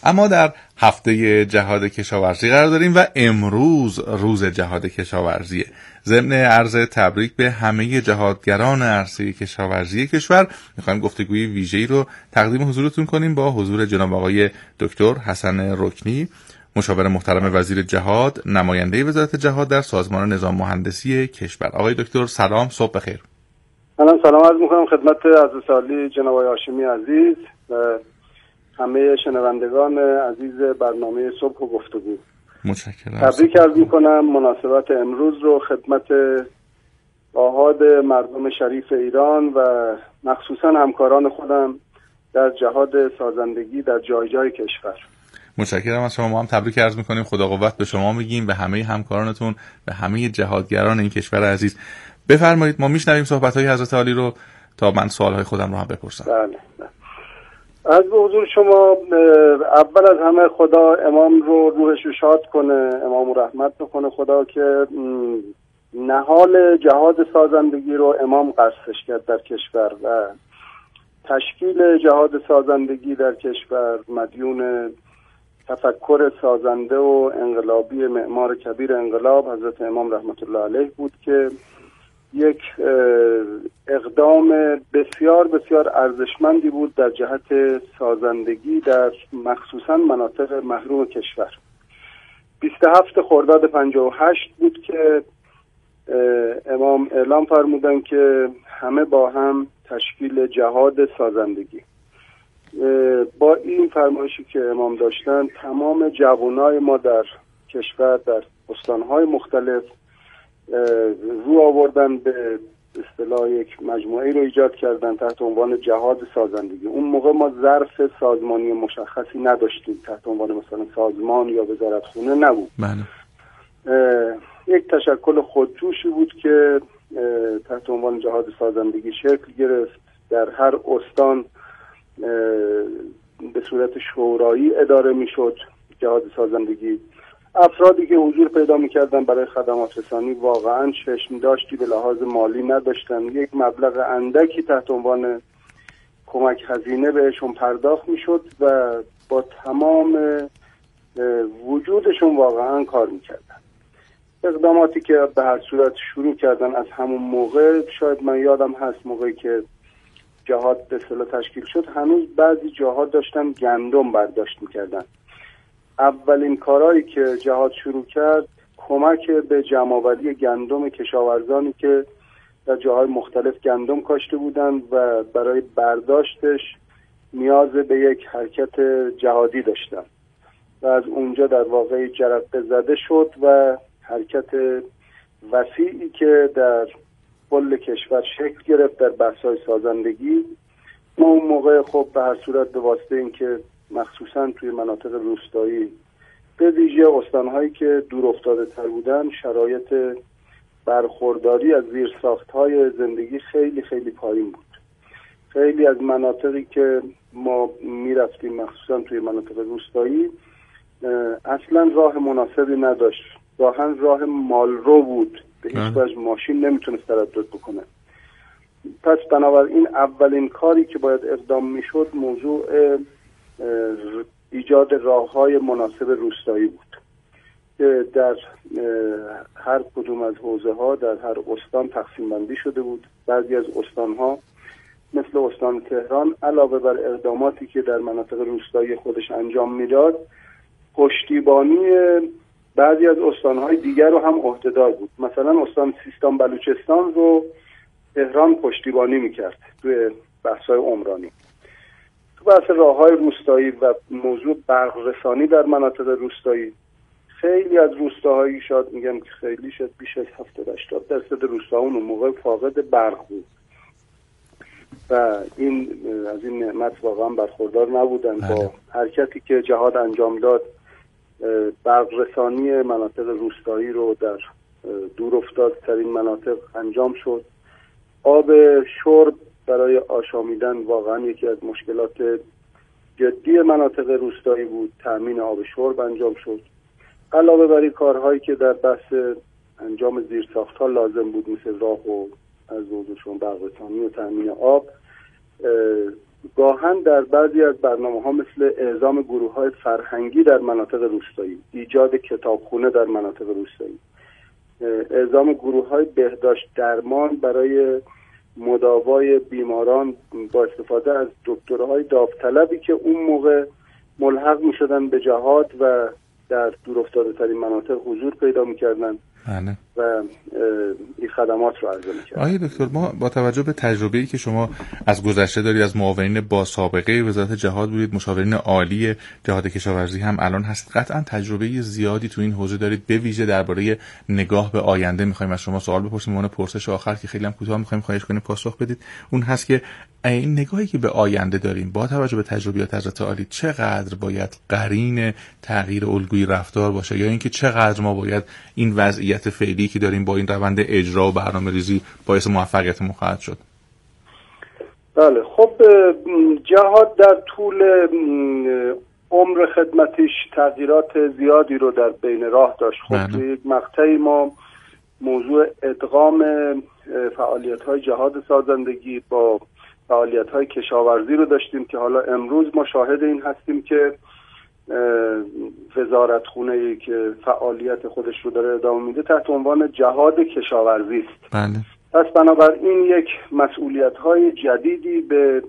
اما در هفته جهاد کشاورزی قرار داریم و امروز روز جهاد کشاورزیه. ضمن عرض تبریک به همه جهادگران عرصه کشاورزی کشور، میخوایم گفتگوی ویژه‌ای رو تقدیم حضورتون کنیم با حضور جناب آقای دکتر حسن رکنی، مشاور محترم وزیر جهاد، نماینده وزارت جهاد در سازمان نظام مهندسی کشور. آقای دکتر سلام، صبح بخیر. سلام عرض می‌کنم خدمت حضرت عالی جناب آقای هاشمی عزیز و همه شنوندگان عزیز برنامه صبح و گفتگو. متشکرم. تبریک عرض می‌کنم مناسبت امروز رو خدمت آحاد مردم شریف ایران و مخصوصا همکاران خودم در جهاد سازندگی در جای جای کشور. متشکرم از شما. ما هم تبریک عرض می‌کنیم، خدا قوت به شما میگیم، به همه همکارانتون، به همه جهادگران این کشور عزیز. بفرمایید، ما میشنویم صحبت‌های حضرت عالی رو تا من سوال‌های خودم رو هم بپرسم. بله. از به حضور شما اول از همه خدا امام رو روحش رو شاد کنه، امام رو رحمت بکنه خدا که نهال جهاد سازندگی رو امام قصدش کرد در کشور و تشکیل جهاد سازندگی در کشور مدیون تفکر سازنده و انقلابی معمار کبیر انقلاب حضرت امام رحمت الله علیه بود که یک اقدام بسیار بسیار ارزشمندی بود در جهت سازندگی در مخصوصا مناطق محروم کشور. 27 خرداد 58 بود که امام اعلام فرمودن که همه با هم تشکیل جهاد سازندگی. با این فرمایشی که امام داشتن تمام جوانای ما در کشور در استانهای مختلف رو آوردن به اصطلاح یک مجموعه رو ایجاد کردن تحت عنوان جهاد سازندگی. اون موقع ما ظرف سازمانی مشخصی نداشتیم، تحت عنوان مثلا سازمان یا وزارتخونه نبود. یک تشکل خودجوشی بود که تحت عنوان جهاد سازندگی شکل گرفت. در هر استان به صورت شورایی اداره میشد جهاد سازندگی. افرادی که حضور پیدا میکردن برای خدمات رسانی واقعا چشم داشتی به لحاظ مالی نداشتن. یک مبلغ اندکی تحت عنوان کمک هزینه بهشون پرداخت میشد و با تمام وجودشون واقعا کار میکردن. اقداماتی که به هر صورت شروع کردن از همون موقع، شاید من یادم هست موقعی که جهاد به اصطلاح تشکیل شد هنوز بعضی جاها داشتن گندم برداشت میکردن. اولین کارهایی که جهاد شروع کرد کمک به جمع‌آوری گندم کشاورزانی که در جاهای مختلف گندم کاشته بودند و برای برداشتش نیاز به یک حرکت جهادی داشتن و از اونجا در واقع جرقه زده شد و حرکت وسیعی که در کل کشور شکل گرفت در بحث‌های سازندگی. ما اون موقع خب به هر صورت به واسطه اینکه مخصوصا توی مناطق روستایی به ویژه استان‌هایی که دور افتاده تر بودن شرایط برخورداری از زیرساخت‌های زندگی خیلی خیلی پایین بود. خیلی از مناطقی که ما میرفتیم مخصوصا توی مناطق روستایی اصلا راه مناسبی نداشت، راه مالرو بود، به هیچ وجه ماشین نمیتونست تردد بکنه. پس بنابراین اولین کاری که باید اقدام میشد موضوع ایجاد راه‌های مناسب روستایی بود که در هر کدوم از حوزه‌ها در هر استان تقسیم بندی شده بود. بعضی از استان‌ها مثل استان تهران علاوه بر اقداماتی که در مناطق روستایی خودش انجام میداد، پشتیبانی بعضی از استان‌های دیگر رو هم عهده‌دار بود. مثلا استان سیستان بلوچستان رو تهران پشتیبانی میکرد توی بحث‌های عمرانی. تو بحث راه‌های روستایی و موضوع برق رسانی در مناطق روستایی، خیلی از روستاهایی شاید میگم که خیلی شد بیش از 70-80% روستاهون اون موقع فاقد برق بود و از این نعمت واقعا برخوردار نبودن. با حرکتی که جهاد انجام داد برق رسانی مناطق روستایی رو در دور افتادترین مناطق انجام شد. آب شرب برای آشامیدن واقعا یکی از مشکلات جدی مناطق روستایی بود. تأمین آب شرب انجام شد. علاوه بر این کارهایی که در بحث انجام زیرساخت‌ها لازم بود مثل راه و از موضوعشون برق رسانی و تأمین آب، گاهن در بعضی از برنامه‌ها مثل اعزام گروه‌های فرهنگی در مناطق روستایی، ایجاد کتابخونه در مناطق روستایی، اعزام گروه‌های بهداشت درمان برای مداوای بیماران با استفاده از دکترهای داوطلبی که اون موقع ملحق می‌شدن به جهاد و در دورافتاده‌ترین مناطق حضور پیدا می‌کردن و این خدمات رو عرضه می‌کردن. آقای دکتر، ما با توجه به تجربه‌ای که شما از گذشته دارید، از معاونین با سابقه وزارت جهاد بودید، مشاورین عالی جهاد کشاورزی هم الان هست، قطعا تجربه زیادی تو این حوزه دارید، به ویژه درباره نگاه به آینده. می‌خوایم از شما سوال بپرسیم، اون پرسش آخر که خیلی هم کوتاه می‌خوایم خواهش کنیم پاسخ بدید، اون هست که این نگاهی که به آینده داریم با توجه به تجربیات حضرت عالی چقدر باید قرین تغییر الگوی رفتار باشه، یا اینکه چقدر ما باید این وضعیت فعلی که داریم با این روند اجرا و برنامه‌ریزی باعث موفقیتمون خواهد شد؟ بله، خب جهاد در طول عمر خدمتش تغییرات زیادی رو در بین راه داشت. خب توی یک مقطعی ما موضوع ادغام فعالیت‌های جهاد سازندگی با فعالیت‌های کشاورزی رو داشتیم که حالا امروز ما شاهد این هستیم که وزارتخونه‌ای که فعالیت خودش رو داره ادامه میده تحت عنوان جهاد کشاورزی است. بله. پس بنابراین یک مسئولیت‌های جدیدی به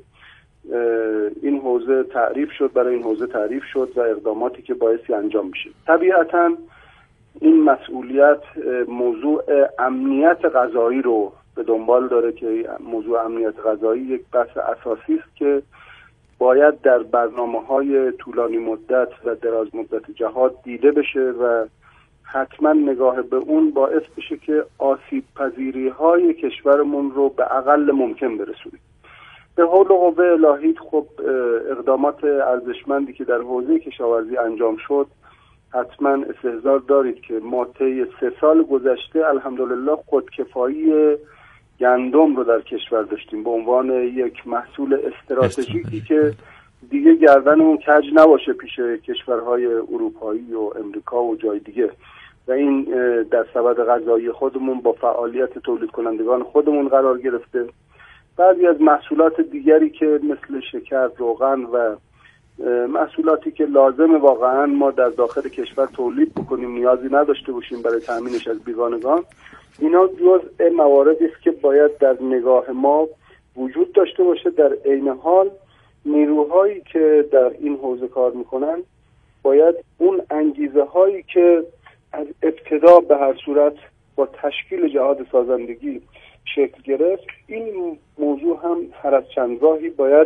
این حوزه تعریف شد، برای این حوزه تعریف شد و اقداماتی که بایستی انجام میشه. طبیعتاً این مسئولیت موضوع امنیت غذایی رو به دنبال داره که موضوع امنیت غذایی یک بحث اساسی است که باید در برنامه‌های طولانی مدت و دراز مدت جهاد دیده بشه و حتما نگاه به اون باعث بشه که آسیب پذیری‌های کشورمون رو به اقل ممکن برسونیم. به حول و قوه الهی خب اقدامات ارزشمندی که در حوزه کشاورزی انجام شد حتما استحضار دارید که ما طی 3 سال گذشته الحمدلله خودکفایی گندم رو در کشور داشتیم به عنوان یک محصول استراتژیکی که دیگه گردنمون کج نباشه پیش کشورهای اروپایی و امریکا و جای دیگه و این در سبد غذایی خودمون با فعالیت تولید کنندگان خودمون قرار گرفته. بعضی از محصولات دیگری که مثل شکر، روغن و محصولاتی که لازم واقعا ما در داخل کشور تولید بکنیم نیازی نداشته باشیم برای تامینش از بیگانگان، اینا جزء مواردی است که باید در نگاه ما وجود داشته باشه. در عین حال نیروهایی که در این حوزه کار میکنن باید اون انگیزه هایی که از ابتدا به هر صورت با تشکیل جهاد سازندگی شکل گرفت، این موضوع هم هر از چند راهی باید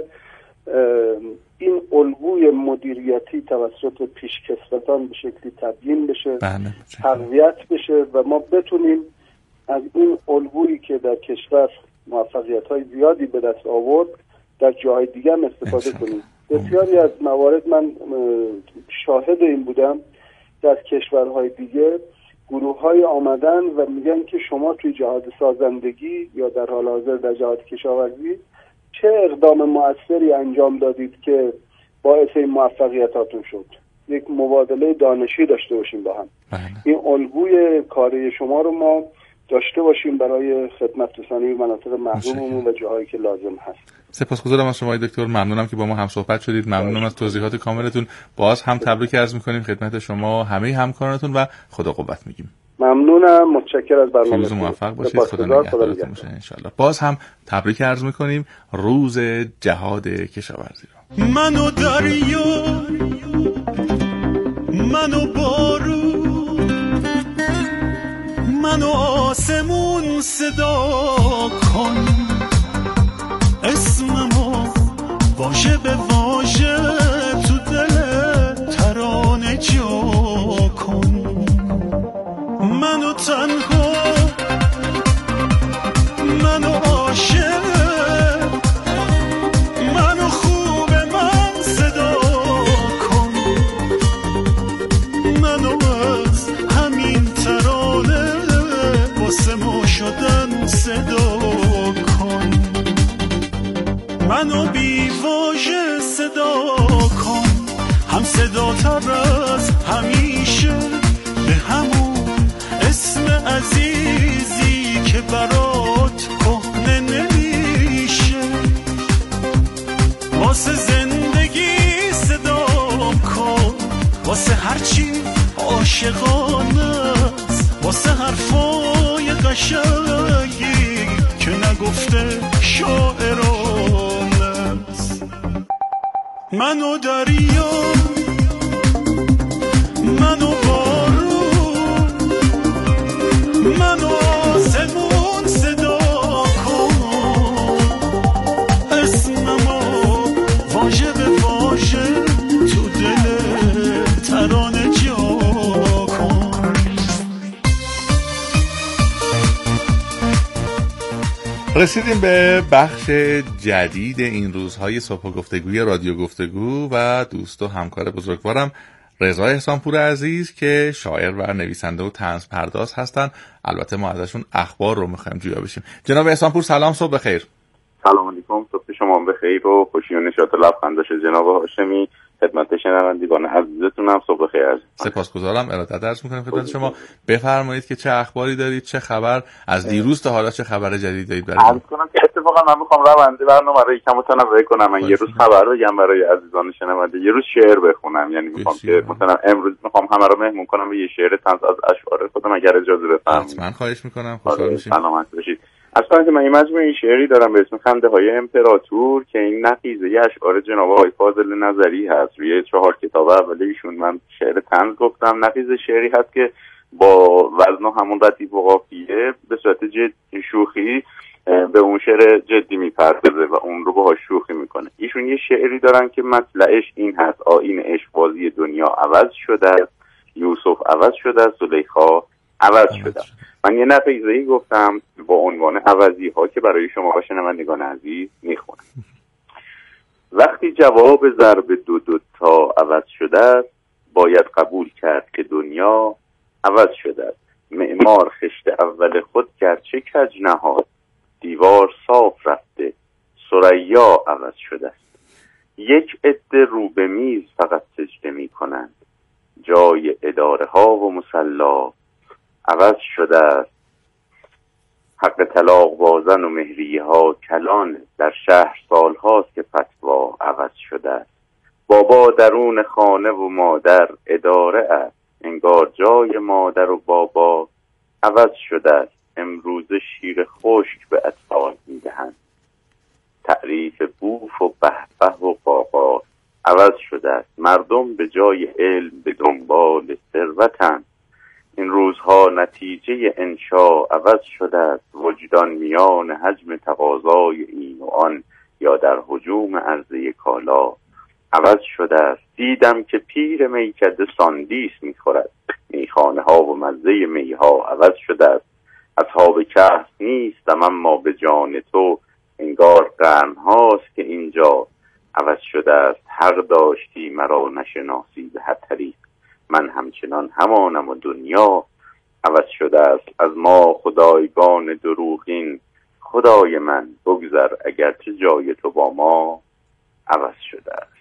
این الگوی مدیریتی توسط پیشکسوتان به شکلی تبیین بشه، تقویت بشه و ما بتونیم از این الگویی که در کشور موفقیت‌های زیادی به دست آورد در جاهای دیگه هم استفاده کنیم. بسیاری از موارد من شاهد این بودم در کشورهای دیگه گروه‌های آمدن و میگن که شما توی جهاد سازندگی یا در حال حاضر در جهاد کشاورزی چه اقدام مؤثری انجام دادید که باعث این موفقیتاتون شد. یک مبادله دانشی داشته باشیم با هم. این الگوی کاری شما رو ما داشته باشیم برای خدمت رسانی مناطق محروممون و جاهایی که لازم هست. سپاسگزارم از شما دکتر، ممنونم که با ما هم صحبت شدید، ممنونم از توضیحات کاملتون. باز هم تبریک عرض می‌کنیم خدمت شما همه همکارانتون و خدا قوت میگیم. ممنونم، متشکرم از برنامه. روز موفق باشید، خدا نگهدارتون باشه ان شاء الله. باز هم تبریک عرض می‌کنیم روز جهاد کشاورزی رو. منو دریا، منو بارون، منو آسمون صدا کن، اسممو واژه به واژه تو دل ترانه جا کن. منو تنها، منو عاشق، منو خوب من صدا کن، منو از همین ترانه واسه ما شدن صدا کن. منو بی واژه صدا کن، هم صدا تر از همیشه به همون اسم عزیزی که برات کهنه نمیشه. هرچی عاشقانه است واسه حرفای قشنگی که نگفته شاعرانه است. منو دریا، منو بارون، منو آسمون صدا کن، اسممو واژه به واژه تو دل ترانه جا کن. رسیدیم به بخش جدید این روزهای صبح گفتگوی رادیو گفتگو و دوست و همکار بزرگوارم رضا احسانپور عزیز که شاعر و نویسنده و طنز پرداز هستن. البته ما ازشون اخبار رو میخوایم جویا بشیم. جناب احسانپور سلام، صبح بخیر. سلام علیکم، صبح شما بخیر و خوشی و نشاط و لبخنداش جناب هاشمی خدمت شنوندگان عزیزتونم صبح بخیر. سپاسگزارم. ارادت عرض میکنم خدمت شما. بفرمایید که چه اخباری دارید، چه خبر از دیروز تا حالا، چه خبر جدید دارید برای ما؟ کنم که اتفاقا من میخوام رونده برنامه رو یکم متنوع کنم. من یه روز خبر بگم برای عزیزان شنونده، یه روز شعر بخونم. یعنی میخوام که مثلا امروز میخوام همه رو مهمون کنم به یه شعر طنز از اشعار خودم اگر اجازه بفرمایید. حتما خواهش میکنم، خوشحال میشیم. سلامت باشید. اصلا که من این مجموعه شعری دارم به اسم خنده های امپراتور که این نقیضه اشعار جناب آقای فاضل نظری هست. روی 4 کتاب اول ایشون من شعر طنز گفتم. نقیضه شعری هست که با وزن و همون ردیف و قافیه به صورت جدی شوخی به اون شعر جدی میپردازه و اون رو باهاش شوخی میکنه. ایشون یه شعری دارن که مطلعش این هست: آیین عشق بازی دنیا عوض شده است، یوسف عوض شده است، زلیخا عوض شده. من یه نقیضه‌ای گفتم با عنوان عوضی ها که برای شما و شنوندگان عزیز میخونم. وقتی جواب ضرب دو تا عوض شده است، باید قبول کرد که دنیا عوض شده است. معمار خشت اول خود گرچه کج نهاد، دیوار صاف رفته، ثریا عوض شده است. یک عده رو به میز فقط سجده می کنند، جای اداره ها و مصلا عوض شده است. حق طلاق بازن و مهریه ها کلان، در شهر سال هاست که فتوا عوض شده است. بابا درون خانه و مادر اداره است، انگار جای مادر و بابا عوض شده است. امروز شیر خشک به اطفال میدهند، تعریف بوف و بهبه و قاقا عوض شده است. مردم به جای علم به دنبال ثروتند، این روزها نتیجه انشا عوض شده است. وجدان میان حجم تقاضای این و آن یا در هجوم عرضه کالا عوض شده است. دیدم که پیر میکده ساندیس میخورد، میخانه ها و مزه میها عوض شده است. اصحاب کهف نیستم اما به جان تو، انگار قرن هاست که اینجا عوض شده است. حق داشتی مرا نشناسی به هر طریق، من همچنان همانم و دنیا عوض شده است. از ما خدایگان دروغین، خدای من بگذر اگرچه جای تو با ما عوض شده است.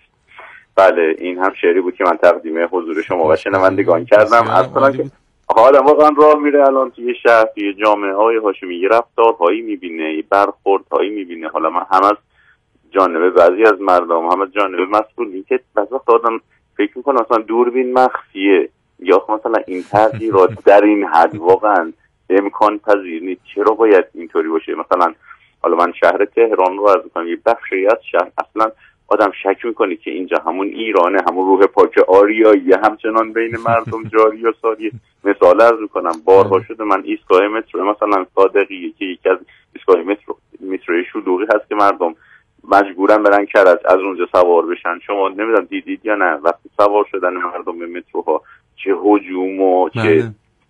بله، این هم شعری بود که من تقدیم حضور شما و شنوندگان کردم. اصلا که حالا واقعا راه میره الان توی شهر، توی جامعه های هاشمی یه رفتارهایی میبینه، یه برخوردهایی میبینه. حالا من هم از جانب بعضی از مردم، هم از جانب مسئولین که بعضی وقت آدم فکر میکنه اصلا دوربین مخفیه یا مثلا این تغییرات در این حد واقعا امکان پذیر نیست. چرا باید اینطوری باشه؟ مثلا حالا من شهر تهران رو عرض کنم، یه بخشی از شهر اصلا آدم شک میکنه که اینجا همون ایرانه، همون روح پاک آریایی همچنان بین مردم جاری و ساری. مثال عرض میکنم، بارها شده من ایستگاه مترو مثلا صادقی که یکی از ایستگاه متروی شلوغی هست که مردم مجبورن برن کرج از اونجا سوار بشن. شما نمیدونم دیدید یا نه، وقتی سوار شدن مردم به متروها چه هجوم و چه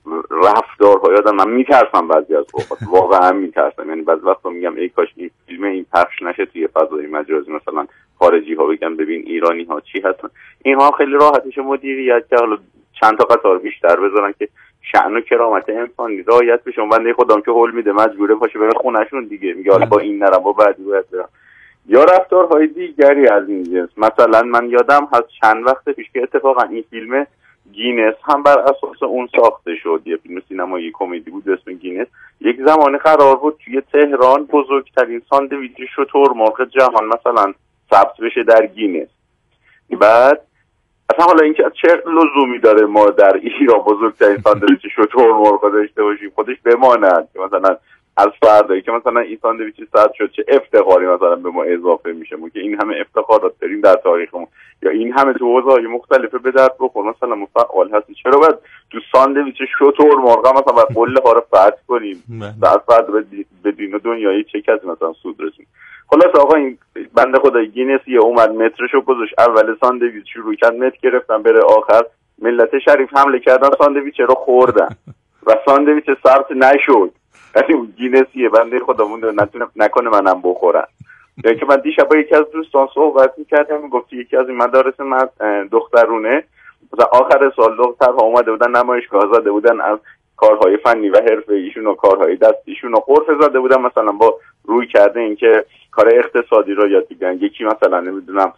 رفتارهای آدم، من میترسم بعضی از اوقات، واقعا میترسم. یعنی بعضی وقتا میگم ای کاش این فیلم این پخش نشه توی فضای مجازی، مثلا خارجی ها بگن ببین ایرانی ها چی هستن. اینها خیلی راحتش مدیریت که حالا چند تا قطار بیشتر بذارن که شأن و کرامت انسانی رعایت بشه. بنده خودم که هول میده مجبوره باشه بره خونه‌شون دیگه، میگه حالا با این نرم با بعدی باید برم. یا رفتارهای دیگری از این جنس. مثلا من یادم هست چند وقت پیش که اتفاقا این فیلم گینس هم بر اساس اون ساخته شد، یه فیلم سینمایی کمدی بود به اسم گینس. یک زمانی قرار بود توی تهران بزرگترین ساندویچ شتر مرغ جهان مثلا ثبت بشه در گینس. بعد اصلا حالا اینکه چه لزومی داره ما در ایران بزرگترین ساندویچ شتر مرغ داشته باشیم؟ خودش بماند که مثلا از فردایی که مثلا این ساندویچ صد شد چه افتخاری مثلا به ما اضافه میشه، ما که این همه افتخارات داریم در تاریخمون، یا این همه تو حوزه‌های مختلف به درد بخور مثلا ما فعال هستیم، چرا باید تو ساندویچ شتر مرغ مثلا باید قله ها رو فتح کنیم در فرد به دین و دنیایی چه کسی مثلا سود رسیم؟ خلاص آقا این بنده خدای گینسی اومد مترشو گذاشت، اول ساندویچ شروع کرد متر گرفتن، بره آخر ملت شریف حمله کردن ساندویچ رو خوردن و ساندویچ ثبت نشد. یعنی اون گینسیه بنده خودمون نکنه منم بخورن. یعنی که من دیشب با یکی از دوستان صحبت می‌کردم، میگفت یکی از این مدارس دخترونه مثلا آخر سال دخترها اومده بودن نمایشگاه زده بودن از کارهای فنی و حرفه‌ایشون و کارهای دستیشون و قرفه زده بودن، مثلا با روی کرده این که کار اقتصادی رو یاد بگیرن. یکی مثلا نمیدونم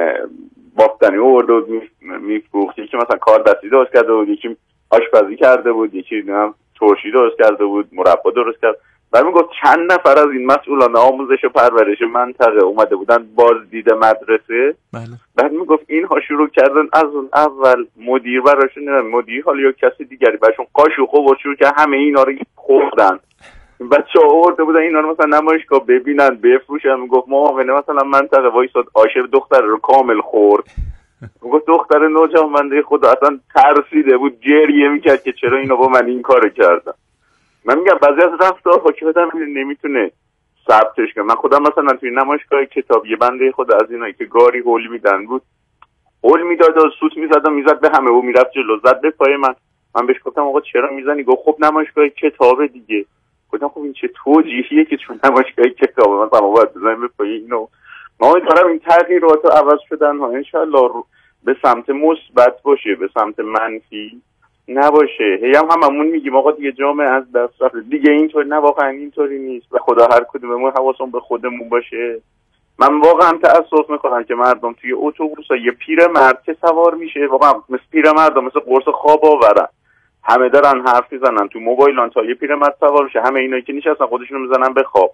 بافتنی آورده بود میفروخت، یکی مثلا کار دستی درست کرده بود، یکی آشپزی کرده بود، یکی نمیدونم ترشی درست کرده بود، مربا درست کرد. بعد میگفت چند نفر از این مسئولان آموزش و پرورش منطقه اومده بودن بازدید مدرسه. بعد میگفت اینها شروع کردن از اون اول مدیر براشون، مدیر حالا یا کسی دیگری براشون قاشق و شروع که همه اینا رو خوردن. بچه‌ها آورده بودن اینا رو مثلا نمایشگاه ببینن بفروشن. میگفت معاون مثلا منطقه وایساد عاشق دختر رو کامل خورد. میگفت دختر نوجوان خدا اصلا ترسیده بود، گریه میکرد که چرا اینا با من این کارو کردن. من میگم بعضی از رفتارها که آدم نمیتونه ثبتش کنه. من خودم مثلا توی نمایشگاه کتاب یه بنده خدا از اینایی که گاری هول میدن بود، هول میداد و سوت میزد به همه و میرفت جلو، زد به پای من بهش گفتم آقا چرا میزنی؟ گفت خب نمایشگاه کتابه دیگه. گفتم خب این چه توجیهیه که چون نمایشگاه کتابه مثلا ما باید بزنیم به پای اینو. ما امیدوارم این تغییرات رو عوض شدن ها انشالله به سمت مثبت باشه، به سمت منفی نباشه. هی هممون میگیم آقا دیگه جامعه از دست رفت، دیگه اینطوری نه، واقعا اینطوری نیست و خدا هر کدوممون حواسمون به خودمون باشه. من واقعا تأسف میکنم که مردم توی اتوبوسا یه پیرمرد که سوار میشه واقعا مثل پیرمرد مثل قرص خواب آورن، همه دارن حرف میزنن تو موبایلان تا یه پیرمرد سوار بشه همه اینایی که نشستن خودشونو میزنن به خواب.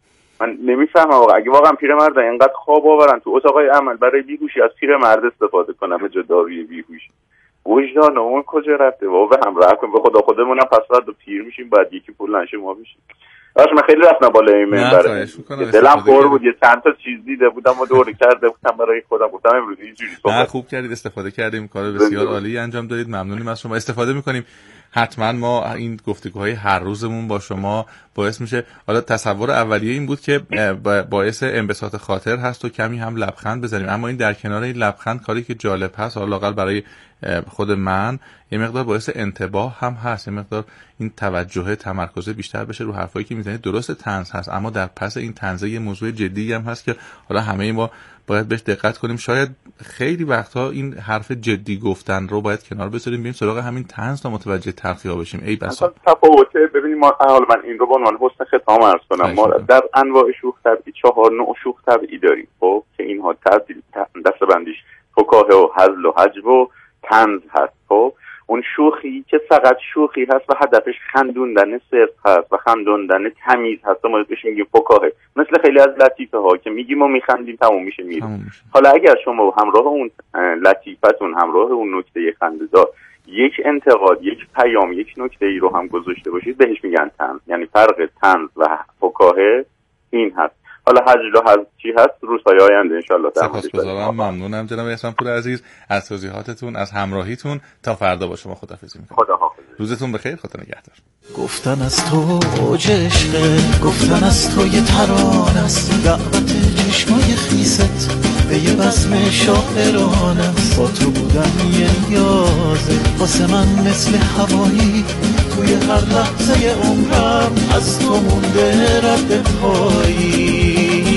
من نمیفهمم واقعا اگه واقعا پیرمرد اینقدر خواب آورن تو اتاقای عمل برای بیهوشی از پیرمرد استفاده کنن به جای داروی بیهوشی، وجدان اون کجا رفته؟ واقعا هم راه کن به خدا خودمونم پس بعد پیر میشیم بعد یکی پول نشه ما میشیم. من خیلی رفتم بالای منبر، دلم پر بود یه چند تا چیز دیده بودم و دور کرده بودم برای خودم، گفتم امروز اینجوری صحبت. خوب کردید استفاده کردیم، کار بسیار عالی انجام دادید، ممنونیم از شما. استفاده میکنیم حتما ما این گفتگوهای هر روزمون با شما باعث میشه. حالا تصور اولیه این بود که باعث انبساط خاطر هست و کمی هم لبخند بزنیم، اما این در کنار این لبخند کاری که جالب هست حالا لااقل برای خود من یه مقدار باعث انتباه هم هست، یه مقدار این توجه تمرکز بیشتر بشه رو حرفایی که میزنید. درست طنز هست اما در پس این طنز یه موضوع جدی هم هست که حالا همه ما باید بهش دقت کنیم. شاید خیلی وقتها این حرف جدی گفتن رو باید کنار بذاریم، بریم سراغ همین طنز تا متوجه تلخی‌ها بشیم. ای بسا تفاوته. ببینید ما حالا من این رو به عنوان حسن ختام عرض کنم، ما در انواع شوخ طبعی 4 نوع شوخ طبعی داریم خب که اینها دسته‌بندیش فکاهه و هزل و هجو و طنز هست. خب اون شوخی که فقط شوخی هست و هدفش خندوندن صرف هست و خندوندن تمیز هست، ما بهش میگیم فکاهه. مثل خیلی از لطیفه ها که میگیم ما میخندیم تموم میشه میره. حالا اگر شما همراه اون لطیفتون، همراه اون نکته خنده‌دار یک انتقاد، یک پیام، یک نکته ای رو هم گذاشته باشید بهش میگن طنز. یعنی فرق طنز و فکاهه این هست. حالا هجل و هجل چی هست روزهای آینده انشالله. سپاسگزارم، ممنونم جناب احسانپور عزیز از توضیحاتتون، از همراهیتون. تا فردا با شما خداحافظی میکنم. خداحافظ. روزتون بخیر، خدا نگهدار. گفتن از تو اوج عشقه، گفتن از تو یه ترانه است، دعوت چشمای خیست به یه بزم شاعرانه است. با تو بودن یه نیازه واسه من مثل هوایی، توی هر لحظه عمرم از تو مونده رد پایی.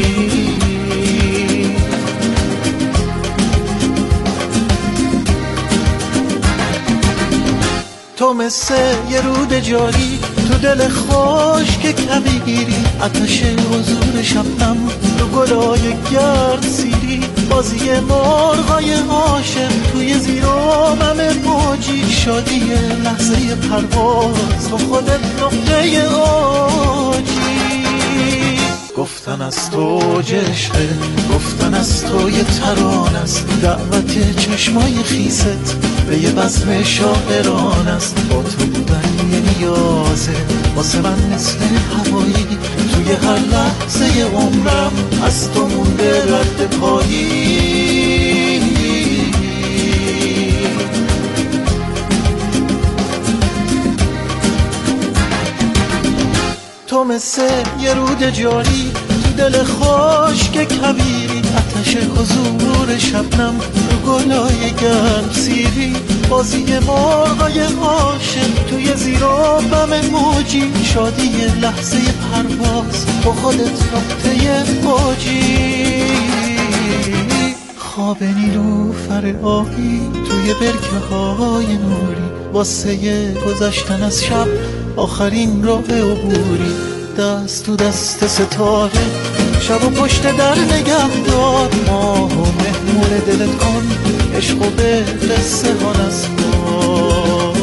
تو مثل یه رود جاری تو دل خوش که کبیری، آتش حضور شبنم رو گلای گرد سیری، بازی مرغای عاشق توی زیرامم موجی، شادی لحظه پرواز تو خودت نقطه آجی. گفت گفتن از تو عشقه، گفتن از تو یه تران است، دعوت چشمای خیست به یه بزم شاعران است. با تو بودن یه نیازه واسه من مثل هوایی، توی هر لحظه عمرم از تو مونده رد پایی. تو مثل یه رود جاری تو دل خشک کبیری، آتش حضور شبنم رو گلای گرم سیری، بازی مرغای عاشق توی زیر و بم موجی، شادی لحظه پرواز با خودت نقطه موجی. خواب نیلوفر آهی توی برکه های نوری، واسه گذشتن از شب آخرین راه عبوری، دست تو دست ستاره شب و پشت در نگهدار، ماه و مهمون دلت کن عشق و به قصه ها نسپار.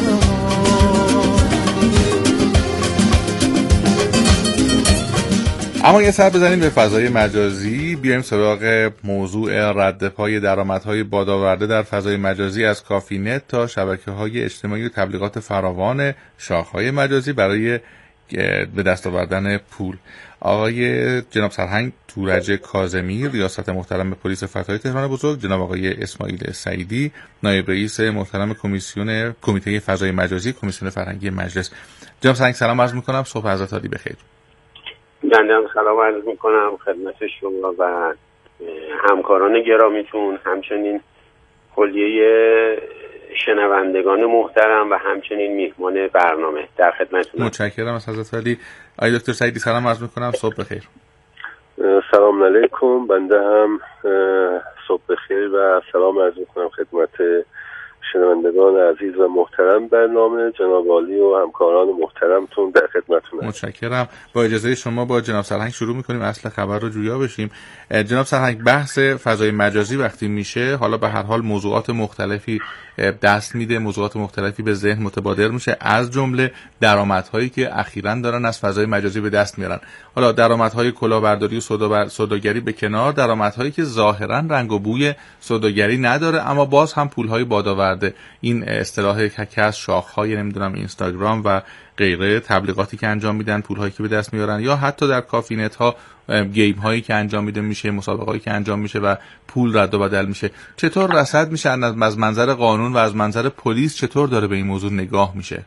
اما یه سر بزنیم به فضای مجازی، بیایم سراغ موضوع رد پای درآمدهای بادآورده در فضای مجازی از کافی نت تا شبکه‌های اجتماعی و تبلیغات فراوان شاخه‌های مجازی برای به دست آوردن پول. آقای جناب سرهنگ تورج کاظمی ریاست محترم پلیس فتای تهران بزرگ، جناب آقای اسماعیل سعیدی نایب رئیس محترم کمیته فضای مجازی کمیسیون فرهنگی مجلس. جناب سرهنگ سلام عرض می‌کنم، صبح حضرت عالی بخیر. بنده سلام عرض میکنم خدمت شما و همکاران گرامیتون، همچنین کلیه شنوندگان محترم و همچنین میهمان برنامه در خدمتتونم. متشکرم از حضرت علی. آقای دکتر سعیدی سلام عرض میکنم، صبح بخیر. سلام علیکم، بنده هم صبح بخیر و سلام عرض میکنم خدمت شنوندگان عزیز و محترم برنامه. جناب عالی و همکاران محترمتون در خدمتتونم. متشکرم. با اجازه شما با جناب سرهنگ شروع میکنیم، اصل خبر رو جویا بشیم. جناب سرهنگ، بحث فضای مجازی وقتی میشه، حالا به هر حال موضوعات مختلفی دست میده، موضوعات مختلفی به ذهن متبادر میشه، از جمله درآمدهایی که اخیراً دارن از فضای مجازی به دست میارن. حالا درآمدهای کلاهبرداری و سوداگری به کنار، درآمدهایی که ظاهراً رنگ و بوی سوداگری نداره اما باز هم پولهای بادآورده، این اصطلاح که از شاخهای نمیدونم اینستاگرام و غیره، تبلیغاتی که انجام میدن، پولهایی که به دست میارن، یا حتی در کافی نت ها گیم هایی که انجام میده میشه، مسابقه هایی که انجام میشه و پول رد و بدل میشه. چطور رصد میشه از منظر قانون و از منظر پلیس چطور داره به این موضوع نگاه میشه؟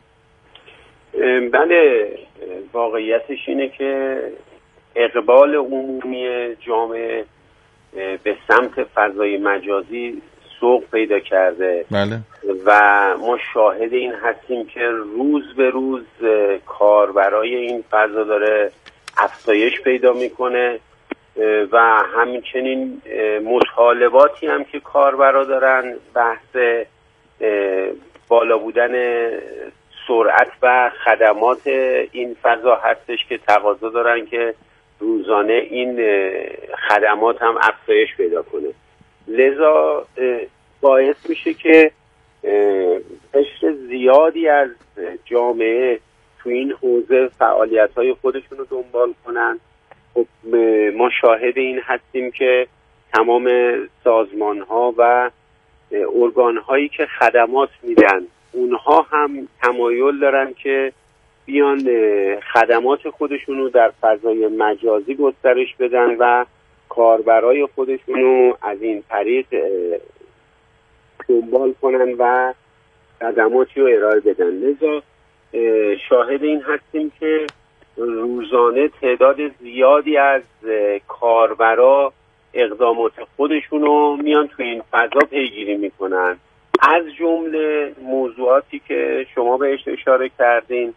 بله، واقعیتش اینه که اقبال عمومی جامعه به سمت فضای مجازی سوق پیدا کرده. بله. و ما شاهد این هستیم که روز به روز کاربرای این فضا داره افزایش پیدا میکنه و همچنین مطالباتی هم که کاربرا دارن بحث بالا بودن سرعت و خدمات این فضا هستش که تقاضا دارن که روزانه این خدمات هم افزایش پیدا کنه. لذا باعث میشه که قشر زیادی از جامعه تو این حوزه فعالیت‌های خودشون رو دنبال کنن. خب ما شاهد این هستیم که تمام سازمان‌ها و ارگان‌هایی که خدمات میدن اونها هم تمایل دارن که بیان خدمات خودشون رو در فضای مجازی گسترش بدن و کاربرای خودشون رو از این طریق دنبال کنن و خدماتی رو ارائه بدن. لذا شاهد این هستیم که روزانه تعداد زیادی از کاربرا اقدامات خودشون رو میان تو این فضا پیگیری میکنن، از جمله موضوعاتی که شما بهش اشاره کردین،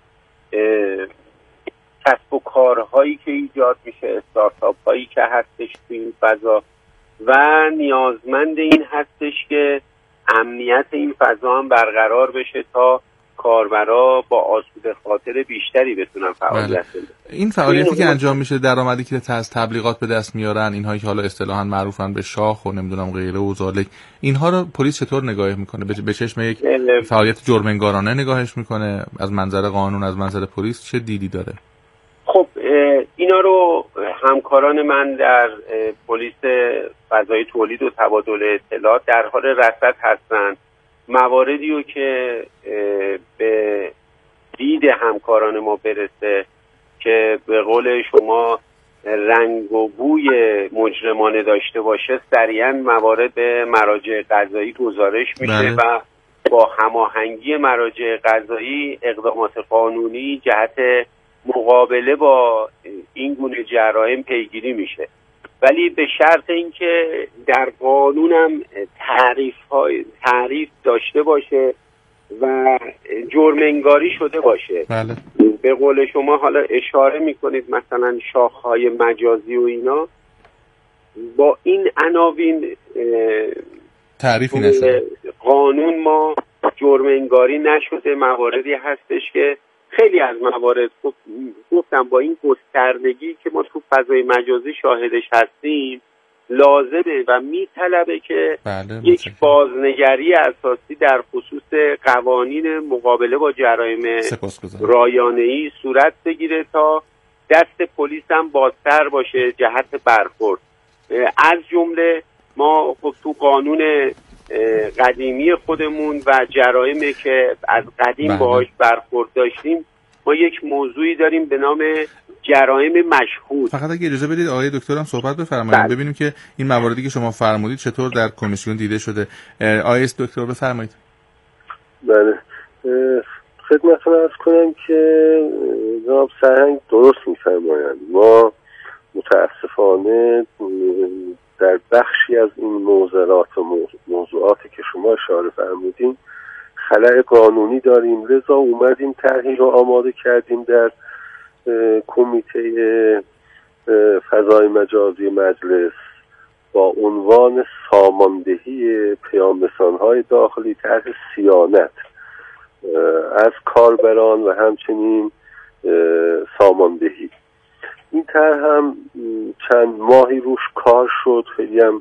کسب و کارهایی که ایجاد میشه، استارتاپ هایی که هستش تو این فضا و نیازمند این هستش که امنیت این فضا هم برقرار بشه تا کاربرا با آسوده خاطر بیشتری بتونن فعالیت کنن. این فعالیتی که انجام میشه، درآمدی که از تبلیغات به دست میارن، اینهایی که حالا اصطلاحاً معروفن به شاخ و نمیدونم غیره و زالک، اینها رو پلیس چطور نگاه میکنه؟ به چشم یک فعالیت جرم‌انگارانه نگاهش میکنه؟ از منظر قانون، از منظر پلیس چه دیدی داره؟ خب اینا رو همکاران من در پلیس فضای تولید و تبادل اطلاعات در حال رصد هستند. مواردی رو که به دید همکاران ما برسه که به قول شما رنگ و بوی مجرمانه داشته باشه، سریعا موارد به مراجع قضایی گزارش میشه و با هماهنگی مراجع قضایی اقدامات قانونی جهت مقابله با این گونه جرایم پیگیری میشه. ولی به شرط اینکه در قانون هم تعریف داشته باشه و جرم انگاری شده باشه. بله. به قول شما حالا اشاره میکنید مثلا شاخهای مجازی و اینا، با این عناوین تعریفی نشده. قانون ما جرم انگاری نشده. مواردی هستش که خیلی از موارد گفتم با این گستردگی که ما تو فضای مجازی شاهدش هستیم لازمه و میطلبه که یک بازنگری اساسی در خصوص قوانین مقابله با جرایم رایانه‌ای صورت بگیره تا دست پلیس هم بازتر باشه جهت برخورد. از جمله ما خب تو قانون قدیمی خودمون و جرایمی که از قدیم باهاش برخورد داشتیم، ما یک موضوعی داریم به نام جرایم مشهود. فقط اگه اجازه بدید آقای دکترم صحبت بفرمایید ببینیم که این مواردی که شما فرمودید چطور در کمیسیون دیده شده. آقای دکتر بفرمایید. بله، خدمتتون عرض کنم که جناب سرهنگ درست می‌فرمایند. ما متاسفانه در بخشی از این معضلات و موضوعاتی که شما اشاره فرمودین خلأ قانونی داریم، لذا اومدیم طرحی رو آماده کردیم در کمیته فضای مجازی مجلس با عنوان ساماندهی پیام‌رسان‌های داخلی، طرح صیانت از کاربران و همچنین ساماندهی. این طرح هم چند ماهی روش کار شد، خیلی هم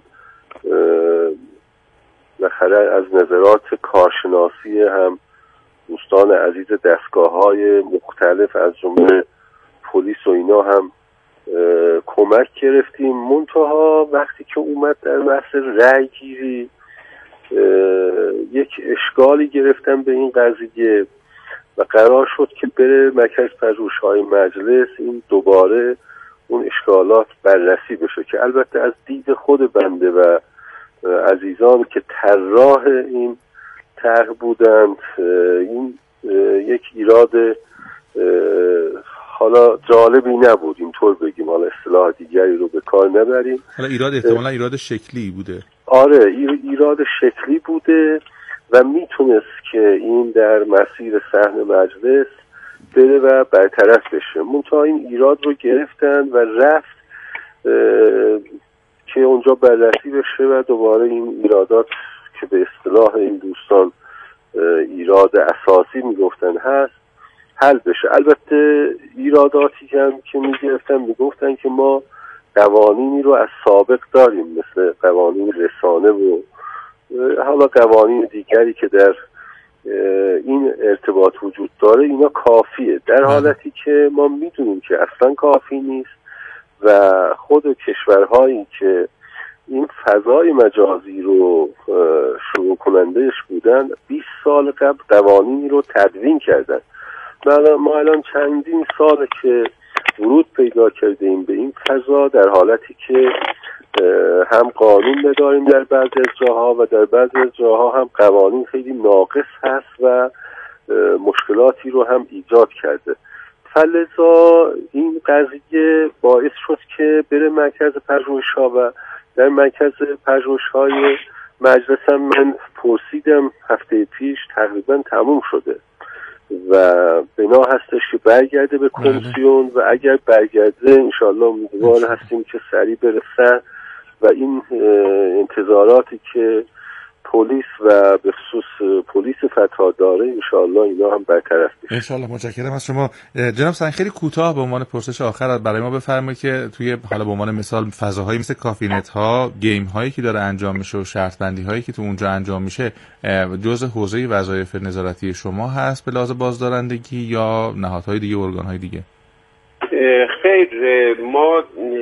بالاخره از نظرات کارشناسی هم دوستان عزیز دستگاه‌های مختلف از جمله پلیس و اینا هم کمک گرفتیم. منتها وقتی که اومد در بحث رأی گیری یک اشکالی گرفتن به این قضیه و قرار شد که بره مرکز پژوهش‌های مجلس این دوباره اون اشکالات بررسی بشه که البته از دید خود بنده و عزیزان که طراح این طرح بودند این یک ایراد حالا جالبی نبود، اینطور بگیم، حالا اصطلاح دیگری رو به کار نبریم. حالا ایراد احتمالا ایراد شکلی بوده. آره، ایراد شکلی بوده و میتونست که این در مسیر صحن مجلس بره و برطرف بشه. منتها این ایراد رو گرفتن و رفت که اونجا بررسی بشه و دوباره این ایرادات که به اصطلاح این دوستان ایراد اساسی میگفتن هست حل بشه. البته ایراداتی هم که میگرفتن میگفتن که ما قوانینی رو از سابق داریم مثل قوانین رسانه و حالا قوانین دیگری که در این ارتباط وجود داره، اینا کافیه، در حالتی که ما میدونیم که اصلا کافی نیست و خود کشورهایی که این فضای مجازی رو شروع کنندهش بودن 20 سال قبل قوانینی رو تدوین کردن. ما الان چندین ساله که ورود پیدا کردیم به این فضا، در حالتی که هم قانون نداریم در بعضی از جاها و در بعضی از جاها هم قوانین خیلی ناقص هست و مشکلاتی رو هم ایجاد کرده. فلذا این قضیه باعث شد که بره مرکز پژوهش‌ها و در مرکز پژوهش‌های مجلس هم من پرسیدم هفته پیش تقریبا تموم شده و بنا هستش که برگرده به کمیسیون و اگر برگرده انشالله امیدوار هستیم که سریع برسه و این انتظاراتی که پلیس و به خصوص پلیس فتح داره انشالله اینا هم برطرف بشه. انشالله. متشکرم از شما جناب سرهنگ. خیلی کوتاه به عنوان پرسش آخر برای ما بفرمایید که توی حالا به عنوان مثال فضاهایی مثل کافی نت ها، گیم هایی که داره انجام میشه و شرط بندی هایی که تو اونجا انجام میشه جزء حوزه وظایف نظارتی شما هست به لحاظ بازدارندگی یا نهادهای دیگه، ارگان های دیگه؟ خیر، ما